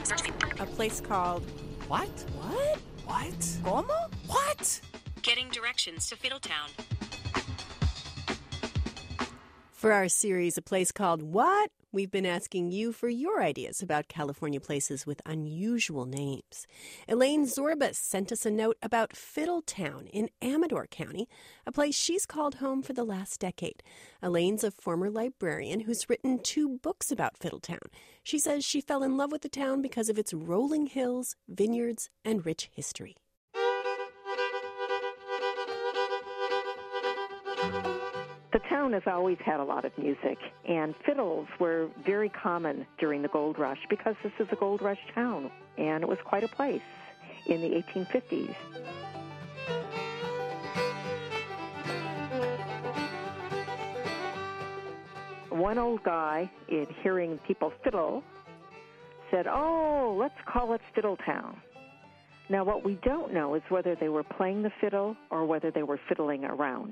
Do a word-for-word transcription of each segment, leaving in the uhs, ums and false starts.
A place called... What? What? What? ¿Cómo? What? Getting directions to Fiddletown. For our series, A Place Called What?, we've been asking you for your ideas about California places with unusual names. Elaine Zorbas sent us a note about Fiddletown in Amador County, a place she's called home for the last decade. Elaine's a former librarian who's written two books about Fiddletown. She says she fell in love with the town because of its rolling hills, vineyards, and rich history. The town has always had a lot of music, and fiddles were very common during the gold rush because this is a gold rush town, and it was quite a place in the eighteen fifties. One old guy, in hearing people fiddle, said, "Oh, let's call it Fiddletown." Now, what we don't know is whether they were playing the fiddle or whether they were fiddling around.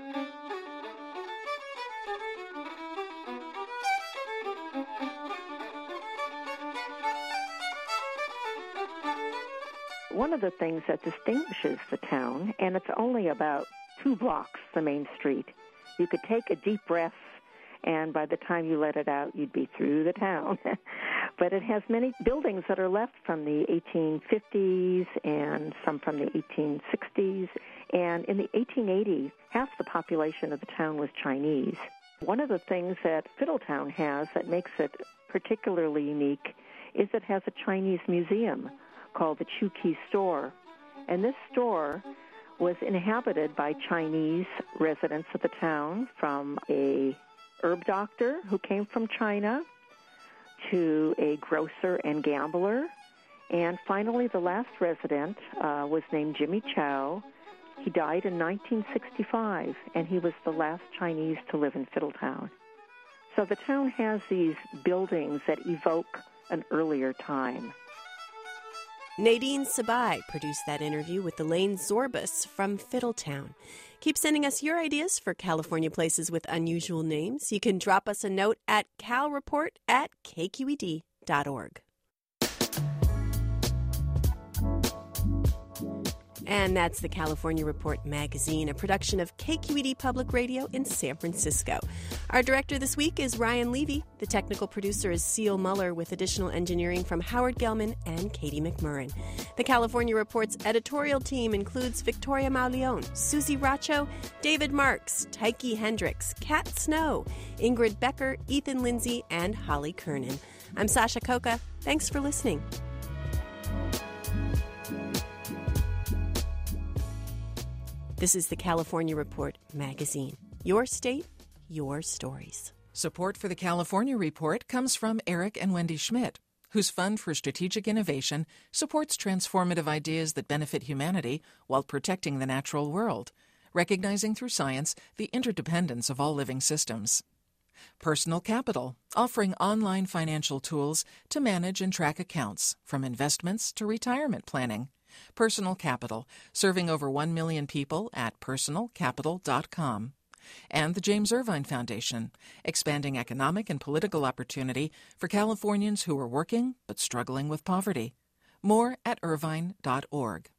One of the things that distinguishes the town, and it's only about two blocks, the main street, you could take a deep breath, and by the time you let it out, you'd be through the town. But it has many buildings that are left from the eighteen fifties and some from the eighteen sixties. And in the eighteen eighties, half the population of the town was Chinese. One of the things that Fiddletown has that makes it particularly unique is it has a Chinese museum called the Chukey Store. And this store was inhabited by Chinese residents of the town, from a herb doctor who came from China to a grocer and gambler. And finally, the last resident uh, was named Jimmy Chow. He died in nineteen sixty-five, and he was the last Chinese to live in Fiddletown. So the town has these buildings that evoke an earlier time. Nadine Sabai produced that interview with Elaine Zorbas from Fiddletown. Keep sending us your ideas for California places with unusual names. You can drop us a note at calreport at k q e d dot org. And that's the California Report magazine, a production of K Q E D Public Radio in San Francisco. Our director this week is Ryan Levy. The technical producer is Seal Muller, with additional engineering from Howard Gelman and Katie McMurrin. The California Report's editorial team includes Victoria Mauleon, Susie Racho, David Marks, Tyke Hendricks, Kat Snow, Ingrid Becker, Ethan Lindsay, and Holly Kernan. I'm Sasha Coca. Thanks for listening. This is the California Report magazine. Your state, your stories. Support for the California Report comes from Eric and Wendy Schmidt, whose Fund for Strategic Innovation supports transformative ideas that benefit humanity while protecting the natural world, recognizing through science the interdependence of all living systems. Personal Capital, offering online financial tools to manage and track accounts, from investments to retirement planning. Personal Capital, serving over one million people at personal capital dot com. And the James Irvine Foundation, expanding economic and political opportunity for Californians who are working but struggling with poverty. More at irvine dot org.